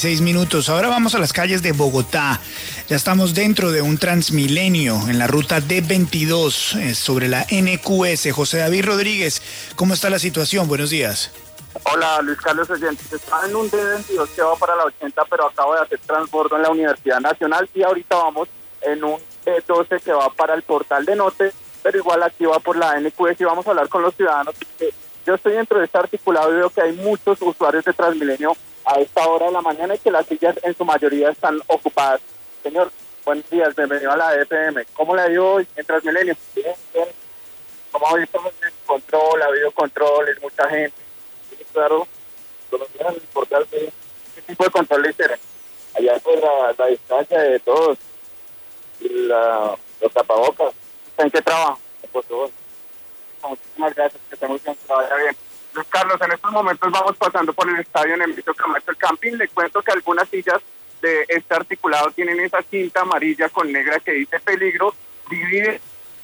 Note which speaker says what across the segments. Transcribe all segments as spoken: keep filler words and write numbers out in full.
Speaker 1: Seis minutos. Ahora vamos a las calles de Bogotá. Ya estamos dentro de un Transmilenio en la ruta D veintidós eh, sobre la N Q S. José David Rodríguez, ¿cómo está la situación? Buenos días.
Speaker 2: Hola, Luis Carlos Oyentes. Estaba en un D veintidós que va para la ochenta, pero acabo de hacer transbordo en la Universidad Nacional y ahorita vamos en un D doce que va para el Portal de Norte, pero igual aquí va por la N Q S y vamos a hablar con los ciudadanos. Yo estoy dentro de este articulado y veo que hay muchos usuarios de Transmilenio a esta hora de la mañana y que las sillas en su mayoría están ocupadas. Señor, buenos días, bienvenido a la E P M. ¿Cómo le ha ido hoy en Transmilenio? Bien, bien. ¿Cómo ha visto el control? ¿Ha habido controles? ¿Mucha gente? Sí, claro. ¿Qué tipo de control le hicieron? Allá pues la, la distancia de todos, la, los tapabocas. ¿En qué trabaja? Por favor. Muchísimas gracias, que estemos bien, que vaya bien. Luis Carlos, en estos momentos vamos pasando por el estadio Nemesio Camacho el Campín. Le cuento que algunas sillas de este articulado tienen esa cinta amarilla con negra que dice peligro. Divide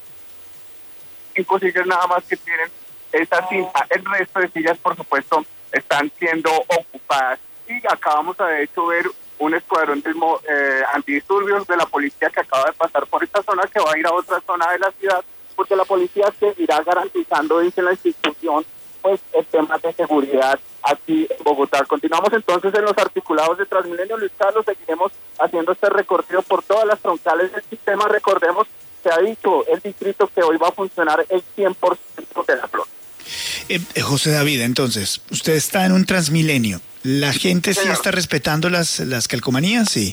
Speaker 2: cinco sillas nada más que tienen esa cinta. El resto de sillas, por supuesto, están siendo ocupadas. Y acabamos de hecho ver un escuadrón de eh, antidisturbios de la policía que acaba de pasar por esta zona, que va a ir a otra zona de la ciudad, porque la policía seguirá garantizando, dice la institución, pues el tema de seguridad aquí en Bogotá. Continuamos entonces en los articulados de Transmilenio. Luis Carlos, seguiremos haciendo este recorrido por todas las troncales del sistema. Recordemos, se ha dicho el distrito que hoy va a funcionar el cien por ciento de la flota.
Speaker 1: Eh, José David, entonces, usted está en un Transmilenio. ¿La gente sí, sí está respetando las, las calcomanías? Sí.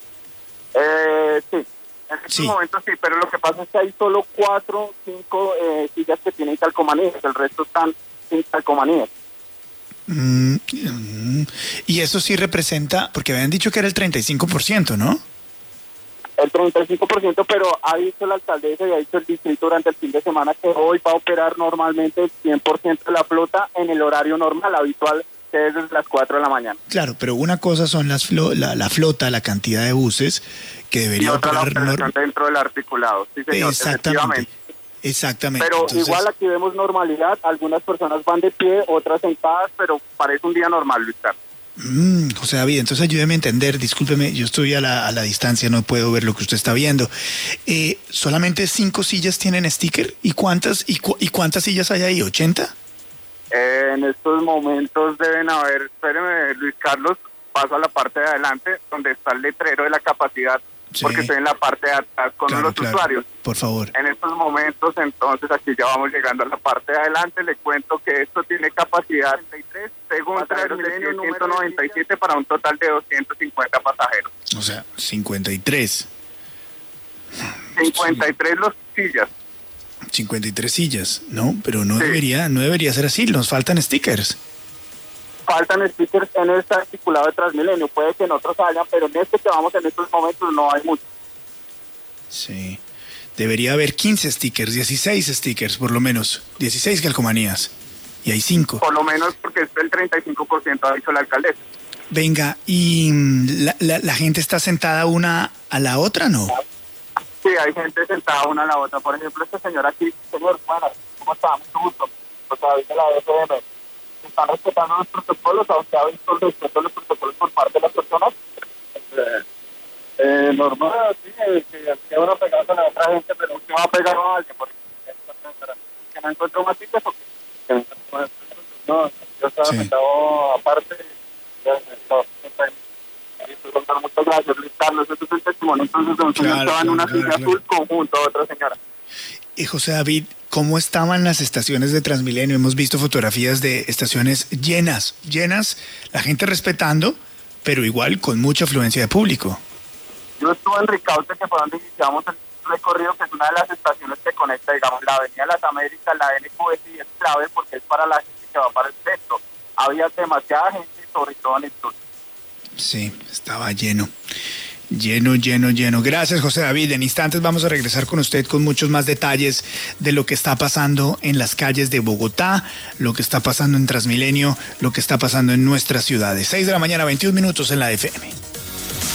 Speaker 2: Eh, sí. En estos
Speaker 1: sí.
Speaker 2: momentos sí, pero lo que pasa es que hay solo cuatro, cinco eh, sillas que tienen calcomanías. El resto están sin calcomanías.
Speaker 1: Mm, mm, y eso sí representa, porque habían dicho que era el treinta y cinco por ciento, ¿no?
Speaker 2: El treinta y cinco por ciento, pero ha dicho la alcaldesa y ha dicho el distrito durante el fin de semana que hoy va a operar normalmente el cien por ciento de la flota en el horario normal, habitual, que es desde las cuatro de la mañana.
Speaker 1: Claro, pero una cosa son las flo la, la flota, la cantidad de buses que debería
Speaker 2: y otra
Speaker 1: operar
Speaker 2: la operación dentro del articulado. Sí, señor,
Speaker 1: exactamente. Exactamente.
Speaker 2: Pero
Speaker 1: entonces,
Speaker 2: igual aquí vemos normalidad, algunas personas van de pie, otras sentadas, pero parece un día normal, Luis Carlos.
Speaker 1: Mm, José David, entonces ayúdeme a entender, discúlpeme, yo estoy a la, a la distancia, no puedo ver lo que usted está viendo. Eh, ¿Solamente cinco sillas tienen sticker? ¿Y cuántas, y, cu y cuántas sillas hay ahí? ¿ochenta?
Speaker 2: Eh, en estos momentos deben haber, espéreme, Luis Carlos, paso a la parte de adelante, donde está el letrero de la capacidad. Sí. Porque estoy en la parte de atrás con claro, los claro. usuarios.
Speaker 1: Por favor.
Speaker 2: En estos momentos, entonces, aquí ya vamos llegando a la parte de adelante. Le cuento que esto tiene capacidad treinta y tres, según Transmilenio, ciento noventa y siete para un total de doscientos cincuenta pasajeros.
Speaker 1: O sea, cincuenta y tres.
Speaker 2: cincuenta y tres los sillas.
Speaker 1: cincuenta y tres sillas, ¿no? Pero no,
Speaker 2: sí.
Speaker 1: debería, no debería ser así, nos faltan stickers.
Speaker 2: Faltan stickers en este articulado de Transmilenio, puede que en otros hayan, pero en este que vamos en estos momentos no hay mucho.
Speaker 1: Sí, debería haber quince stickers, dieciséis stickers por lo menos, dieciséis calcomanías, y hay cinco.
Speaker 2: Por lo menos porque es el treinta y cinco por ciento, ha dicho la alcaldesa.
Speaker 1: Venga, ¿y la, la, la gente está sentada una a la otra, no?
Speaker 2: Sí, hay gente sentada una a la otra, por ejemplo, este señor aquí, señor, bueno, ¿cómo está? Mucho gusto, pues de la E P M. Están respetando los protocolos, aunque ha visto el respeto de los protocolos por parte de las personas. Eh, eh, normal, sí, que, que uno pegado con la otra gente, pero usted va a pegar a alguien, porque que no encuentro más citas, porque no, yo estaba sí. sentado aparte. Muchas gracias, Luis Carlos, este es el testimonio, entonces un señor estaba en una silla azul conjunto a otra señora.
Speaker 1: Y José David, ¿cómo estaban las estaciones de Transmilenio? Hemos visto fotografías de estaciones llenas, llenas, la gente respetando, pero igual con mucha afluencia de público.
Speaker 2: Yo estuve en Ricaute, que fue donde iniciamos el recorrido, que es una de las estaciones que conecta, digamos, la Avenida Las Américas, la N Q S, y es clave porque es para la gente que va para el centro. Había demasiada gente, sobre todo en el sur.
Speaker 1: Sí, estaba lleno. Lleno, lleno, lleno. Gracias, José David. En instantes vamos a regresar con usted con muchos más detalles de lo que está pasando en las calles de Bogotá, lo que está pasando en Transmilenio, lo que está pasando en nuestras ciudades. seis de la mañana, veintiún minutos en la F M.